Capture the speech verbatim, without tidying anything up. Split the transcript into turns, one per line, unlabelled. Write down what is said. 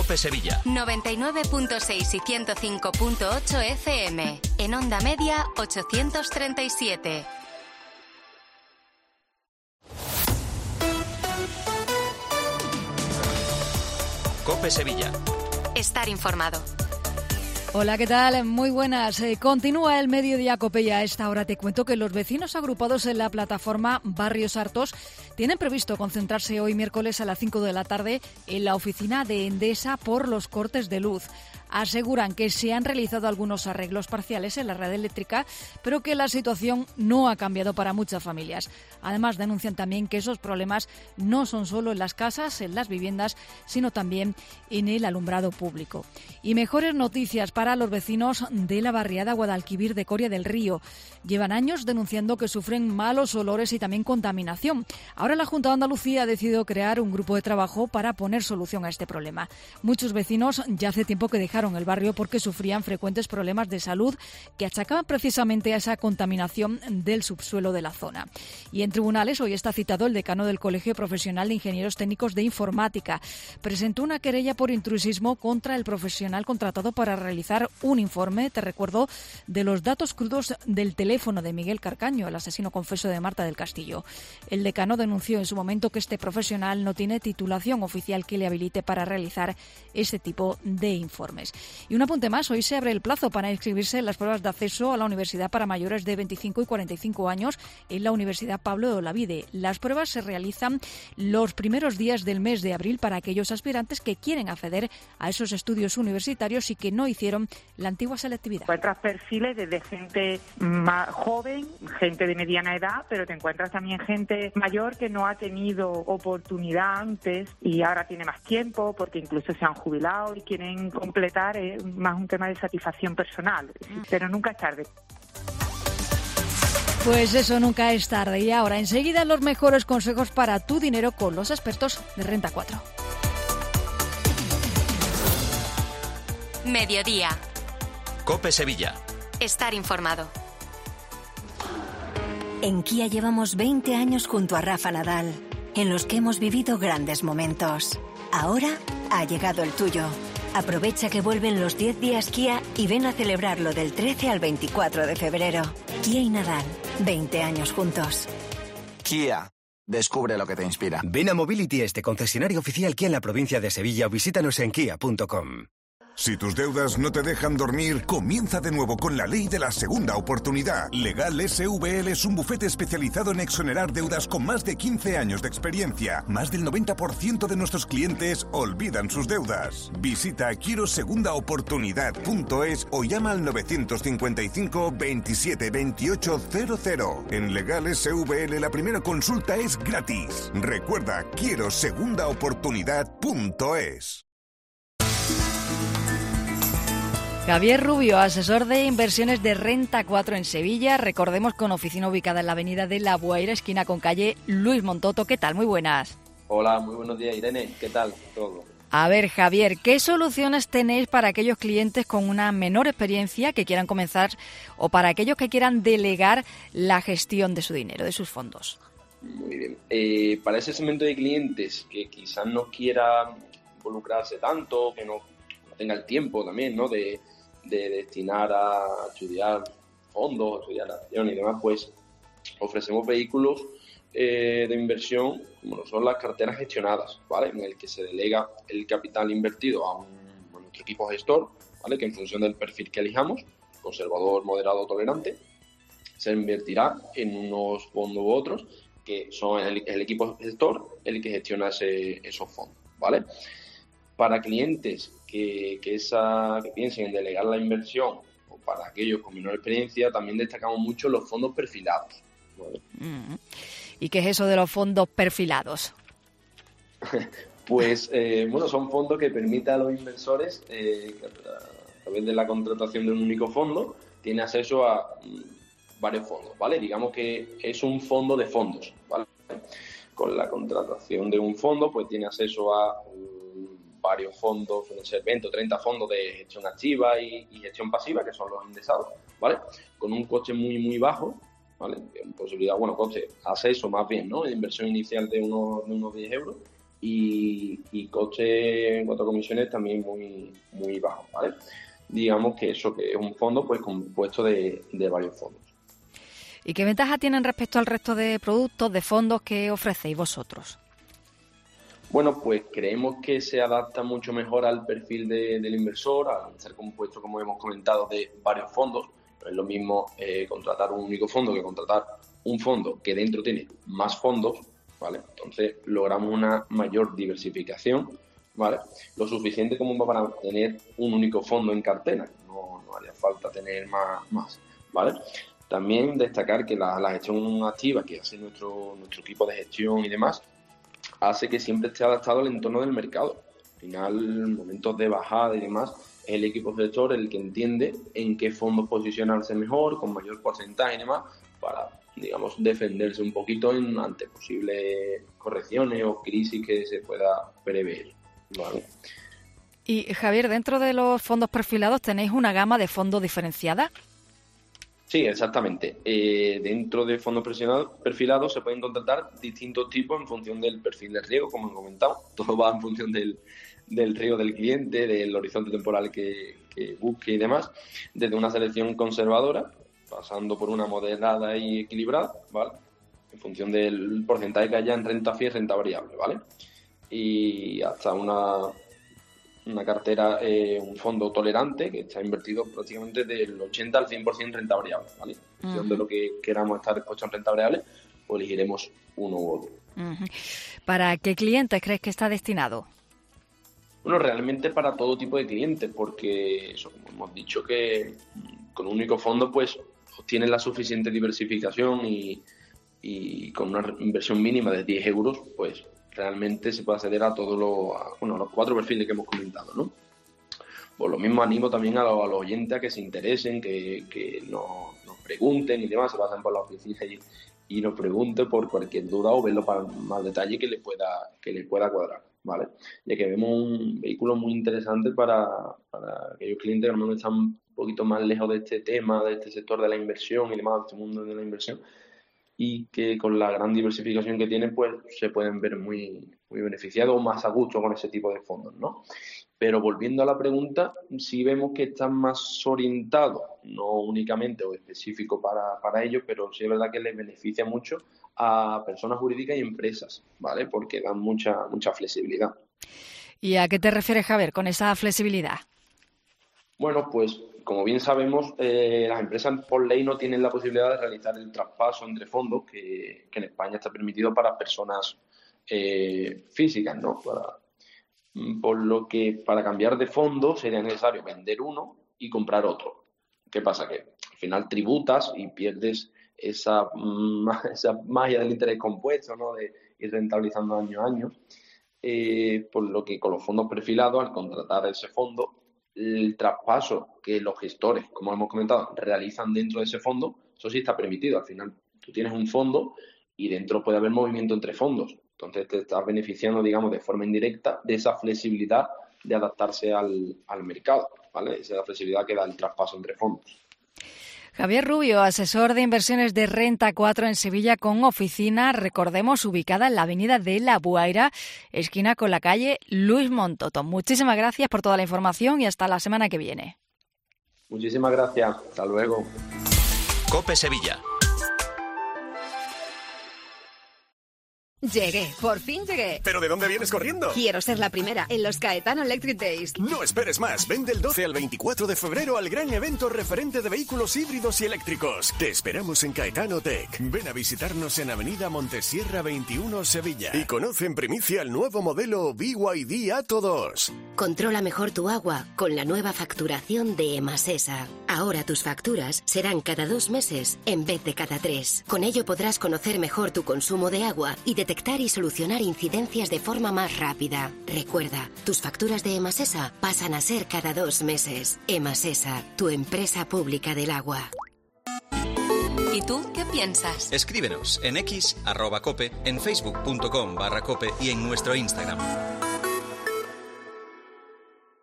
COPE Sevilla.
noventa y nueve punto seis y ciento cinco punto ocho F M. En onda media ochocientos treinta y siete.
COPE Sevilla.
Estar informado.
Hola, ¿qué tal? Muy buenas. Eh, continúa el mediodía COPE y a esta hora te cuento que los vecinos agrupados en la plataforma Barrios Hartos tienen previsto concentrarse hoy miércoles a las cinco de la tarde en la oficina de Endesa por los cortes de luz. Aseguran que se han realizado algunos arreglos parciales en la red eléctrica, pero que la situación no ha cambiado para muchas familias. Además, denuncian también que esos problemas no son solo en las casas, en las viviendas, sino también en el alumbrado público. Y mejores noticias para los vecinos de la barriada Guadalquivir de Coria del Río. Llevan años denunciando que sufren malos olores y también contaminación. Ahora la Junta de Andalucía ha decidido crear un grupo de trabajo para poner solución a este problema. Muchos vecinos ya hace tiempo que dejaron el barrio porque sufrían frecuentes problemas de salud que achacaban precisamente a esa contaminación del subsuelo de la zona. Y en tribunales hoy está citado el decano del Colegio Profesional de Ingenieros Técnicos de Informática. Presentó una querella por intrusismo contra el profesional contratado para realizar un informe, te recuerdo, de los datos crudos del teléfono de Miguel Carcaño, el asesino confeso de Marta del Castillo. El decano denunció en su momento que este profesional no tiene titulación oficial que le habilite para realizar este tipo de informes. Y un apunte más, hoy se abre el plazo para inscribirse en las pruebas de acceso a la universidad para mayores de veinticinco y cuarenta y cinco años en la Universidad Pablo de Olavide. Las pruebas se realizan los primeros días del mes de abril para aquellos aspirantes que quieren acceder a esos estudios universitarios y que no hicieron la antigua selectividad.
Encuentras perfiles desde gente más joven, gente de mediana edad, pero te encuentras también gente mayor que no ha tenido oportunidad antes y ahora tiene más tiempo porque incluso se han jubilado y quieren completar. Es más un tema de satisfacción personal, pero nunca es tarde.
Pues eso, nunca es tarde. Y ahora, enseguida, los mejores consejos para tu dinero con los expertos de Renta cuatro.
Mediodía.
COPE Sevilla.
Estar informado.
En Kia llevamos veinte años junto a Rafa Nadal, en los que hemos vivido grandes momentos. Ahora ha llegado el tuyo. Aprovecha que vuelven los diez días Kia y ven a celebrarlo del trece al veinticuatro de febrero. Kia y Nadal, veinte años juntos.
Kia, descubre lo que te inspira.
Ven a Mobility, este concesionario oficial Kia en la provincia de Sevilla, o visítanos en kia punto com.
Si tus deudas no te dejan dormir, comienza de nuevo con la ley de la segunda oportunidad. Legal S V L es un bufete especializado en exonerar deudas con más de quince años de experiencia. Más del noventa por ciento de nuestros clientes olvidan sus deudas. Visita quiero segunda oportunidad punto es o llama al novecientos cincuenta y cinco veintisiete veintiocho cero cero. En Legal S V L la primera consulta es gratis. Recuerda, quiero segunda oportunidad punto es.
Javier Rubio, asesor de inversiones de Renta cuatro en Sevilla, recordemos con oficina ubicada en la avenida de La Bueira, esquina con calle Luis Montoto. ¿Qué tal? Muy buenas.
Hola, muy buenos días, Irene. ¿Qué tal todo?
A ver, Javier, ¿qué soluciones tenéis para aquellos clientes con una menor experiencia que quieran comenzar o para aquellos que quieran delegar la gestión de su dinero, de sus fondos?
Muy bien. Eh, para ese segmento de clientes que quizás no quiera involucrarse tanto, que no tenga el tiempo también, ¿no?, de de destinar a estudiar fondos, estudiar acciones y demás, pues ofrecemos vehículos eh, de inversión como lo son las carteras gestionadas, ¿vale? En el que se delega el capital invertido a, un, a nuestro equipo gestor, ¿vale? Que en función del perfil que elijamos, conservador, moderado, tolerante, se invertirá en unos fondos u otros que son el, el equipo gestor el que gestiona ese, esos fondos, ¿vale? Para clientes que, que, esa, que piensen en delegar la inversión o para aquellos con menor experiencia, también destacamos mucho los fondos perfilados, ¿vale?
¿Y qué es eso de los fondos perfilados?
Pues, eh, bueno, son fondos que permiten a los inversores, eh, que a través de la contratación de un único fondo, tiene acceso a mm, varios fondos, ¿vale? Digamos que es un fondo de fondos, ¿vale? Con la contratación de un fondo, pues tiene acceso a varios fondos, suelen ser veinte o treinta fondos de gestión activa y, y gestión pasiva, que son los indexados, ¿vale? Con un coste muy, muy bajo, ¿vale? Posibilidad, bueno, coste, acceso más bien, ¿no? De inversión inicial de unos, de unos diez euros y, y coste en cuanto a comisiones también muy, muy bajo, ¿vale? Digamos que eso, que es un fondo pues compuesto de, de varios fondos.
¿Y qué ventaja tienen respecto al resto de productos, de fondos que ofrecéis vosotros?
Bueno, pues creemos que se adapta mucho mejor al perfil de, del inversor, al ser compuesto, como hemos comentado, de varios fondos. No es lo mismo eh, contratar un único fondo que contratar un fondo que dentro tiene más fondos, ¿vale? Entonces logramos una mayor diversificación, ¿vale? Lo suficiente como para tener un único fondo en cartera, no, no haría falta tener más, más, ¿vale? También destacar que la, la gestión activa que hace nuestro, nuestro equipo de gestión y demás hace que siempre esté adaptado al entorno del mercado. Al final, en momentos de bajada y demás, es el equipo gestor el que entiende en qué fondos posicionarse mejor, con mayor porcentaje y demás, para, digamos, defenderse un poquito en, ante posibles correcciones o crisis que se pueda prever, ¿vale?
Y Javier, dentro de los fondos perfilados, ¿tenéis una gama de fondos diferenciada?
Sí, exactamente. Eh, dentro de fondos perfilados se pueden contratar distintos tipos en función del perfil de riesgo, como he comentado. Todo va en función del, del riesgo del cliente, del horizonte temporal que, que busque y demás. Desde una selección conservadora, pasando por una moderada y equilibrada, ¿vale? En función del porcentaje que haya en renta fija y renta variable, ¿vale? Y hasta una... una cartera, eh, un fondo tolerante que está invertido prácticamente del ochenta al cien por ciento en renta variable, ¿vale? En función uh-huh. de lo que queramos estar expuestos en renta variable, pues elegiremos uno u otro.
Uh-huh. ¿Para qué clientes crees que está destinado?
Bueno, realmente para todo tipo de clientes, porque eso, como hemos dicho, que con un único fondo pues obtienes la suficiente diversificación y, y con una inversión mínima de diez euros, pues realmente se puede acceder a todos los, a, bueno, a los cuatro perfiles que hemos comentado, ¿no? Por lo mismo animo también a los, a los oyentes a que se interesen, que, que nos, nos pregunten y demás, se pasen por la oficina y, y nos pregunten por cualquier duda o verlo para más detalle que les pueda, que les pueda cuadrar, ¿vale? Ya que vemos un vehículo muy interesante para, para aquellos clientes que a lo mejor están un poquito más lejos de este tema, de este sector de la inversión y demás, de este mundo de la inversión, y que con la gran diversificación que tienen, pues se pueden ver muy, muy beneficiados o más a gusto con ese tipo de fondos, ¿no? Pero volviendo a la pregunta, sí vemos que están más orientados, no únicamente o específico para, para ellos, pero sí es verdad que les beneficia mucho a personas jurídicas y empresas, ¿vale? Porque dan mucha, mucha flexibilidad.
¿Y a qué te refieres, Javier, con esa flexibilidad?
Bueno, pues como bien sabemos, eh, las empresas por ley no tienen la posibilidad de realizar el traspaso entre fondos que, que en España está permitido para personas eh, físicas, ¿no? Para, por lo que para cambiar de fondo sería necesario vender uno y comprar otro. ¿Qué pasa? Que al final tributas y pierdes esa, esa magia del interés compuesto, ¿no? De ir rentabilizando año a año. Eh, por lo que con los fondos perfilados, al contratar ese fondo, el traspaso que los gestores, como hemos comentado, realizan dentro de ese fondo, eso sí está permitido. Al final tú tienes un fondo y dentro puede haber movimiento entre fondos. Entonces te estás beneficiando, digamos, de forma indirecta de esa flexibilidad de adaptarse al, al mercado, ¿vale? Esa flexibilidad que da el traspaso entre fondos.
Javier Rubio, asesor de inversiones de Renta cuatro en Sevilla, con oficina, recordemos, ubicada en la avenida de La Buaira, esquina con la calle Luis Montoto. Muchísimas gracias por toda la información y hasta la semana que viene.
Muchísimas gracias. Hasta luego.
COPE Sevilla.
Llegué, por fin llegué.
¿Pero de dónde vienes corriendo?
Quiero ser la primera en los Caetano Electric Days.
No esperes más, ven del doce al veinticuatro de febrero al gran evento referente de vehículos híbridos y eléctricos. Te esperamos en Caetano Tech. Ven a visitarnos en Avenida Montesierra veintiuno, Sevilla. Y conoce en primicia el nuevo modelo B Y D Atto dos.
Controla mejor tu agua con la nueva facturación de Emasesa. Ahora tus facturas serán cada dos meses en vez de cada tres. Con ello podrás conocer mejor tu consumo de agua y detectar y solucionar incidencias de forma más rápida. Recuerda, tus facturas de Emasesa pasan a ser cada dos meses. Emasesa, tu empresa pública del agua.
¿Y tú qué piensas?
Escríbenos en x arroba cope, en facebook punto com barra cope y en nuestro Instagram.